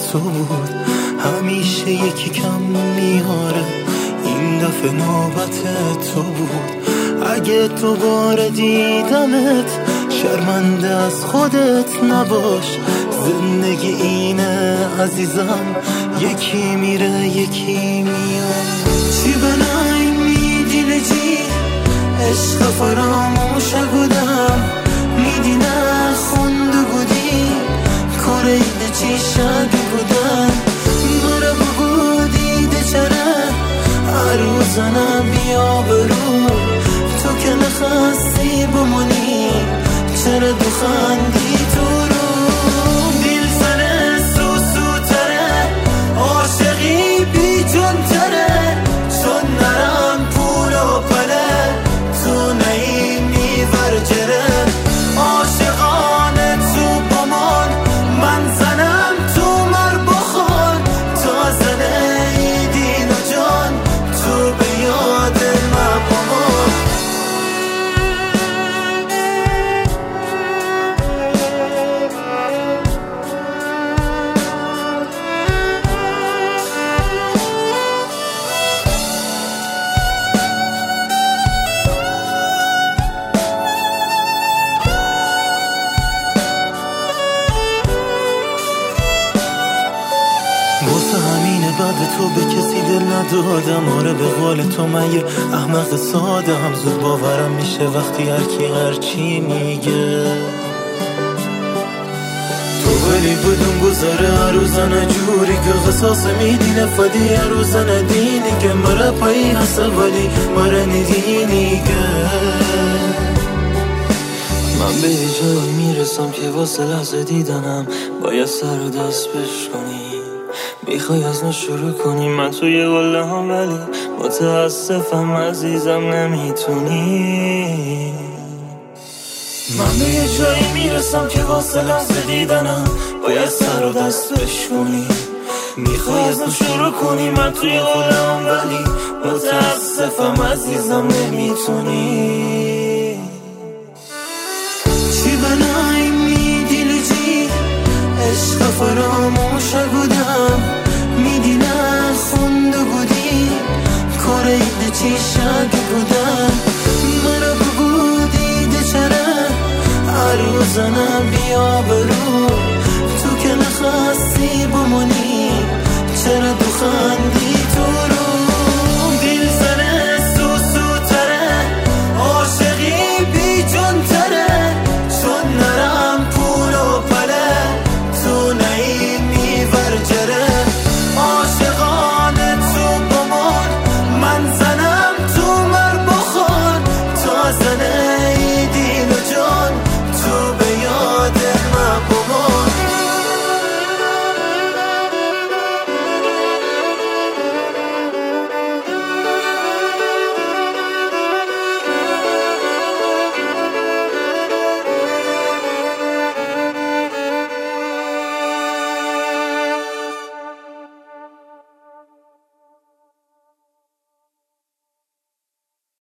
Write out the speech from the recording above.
تو بود. همیشه یکی کم میاره، این دفعه نوبت تو بود. اگه دوباره دیدمت شرمنده از خودت نباش. زندگی اینه عزیزم، یکی میره یکی میاد. چی بنای میدینه چی عشق فراموشه بودم، میدینه خونده بودی کاریده چی شد بودن. مرا بگو دیده چرا هر روزنه بیا برو، تو که نخواستی بمونی چرا دو خندی تو رو. دل سر سوسو تره عاشقی بی جون تره، چون نرم پول و پله تو نیمی ورجره. عاشقانه تو بمان من زنم تو مر بخور، تا زنه ای دین و جان تو به یاد من بمان. واسه همینه بعد تو به کسی دل ندادم. آره به قول تو من یه احمق ساده هم، زود باورم میشه وقتی هر کی هرچی میگه. تو ولی بدون گذاره هر روزانه جوری که قصاص میدینه فدی هر روزانه دینی که مرا پایی هست ولی مرا ندینی که. من به جایی میرسم که واسه لحظه دیدنم باید سر و دست بشکنی. میخوای از نو شروع کنی من توی قله هم، ولی متاسفم عزیزم نمیتونی. من به یه جایی میرسم که واسه لحظه دیدنم باید سر و دست بشکنی. میخوای از نو شروع کنی من توی قله هم، ولی متاسفم عزیزم نمیتونی. چی بنای میدیلی چی عشق فراموشه بودم، میدینه خونده بودی کاریده چی شد بودن. مرا بگو دیده چرا هر روزنه بیا برو، تو که نخواستی بمونی چرا دو خندی